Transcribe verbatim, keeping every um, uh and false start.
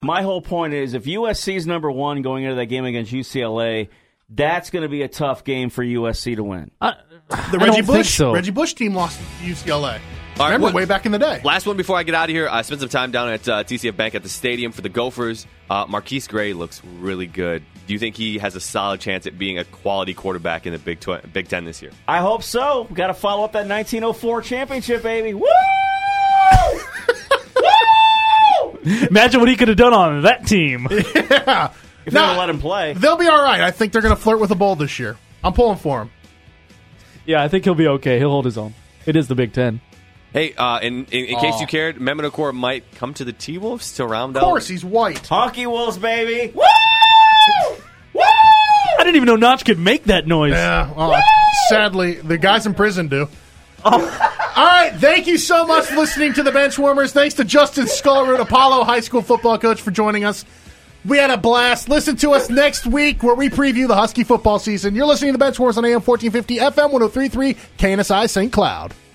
My whole point is if U S C is number one going into that game against U C L A, that's going to be a tough game for U S C to win. Uh, the I Reggie don't Bush think so. Reggie Bush team lost to U C L A. All right, Remember, what, way back in the day. Last one before I get out of here. I spent some time down at uh, T C F Bank at the stadium for the Gophers. Uh, Marquise Gray looks really good. Do you think he has a solid chance at being a quality quarterback in the Big, tw- Big Ten this year? I hope so. Got to follow up that nineteen oh four championship, baby. Woo! Woo! Imagine what he could have done on that team. Yeah. If they don't let him play. They'll be all right. I think they're going to flirt with a bowl this year. I'm pulling for him. Yeah, I think he'll be okay. He'll hold his own. It is the Big Ten. Hey, uh, in, in, in case you cared, Mehmet Okur might come to the T-Wolves to round out. Of course, he's white. Honky Wolves, baby. Woo! Woo! I didn't even know Notch could make that noise. Yeah, well, sadly, the guys in prison do. Oh. All right, thank you so much for listening to the Benchwarmers. Thanks to Justin Scullerud, Apollo High School football coach, for joining us. We had a blast. Listen to us next week where we preview the Husky football season. You're listening to the Benchwarmers on A M fourteen fifty, F M one oh three point three, K N S I Saint Cloud.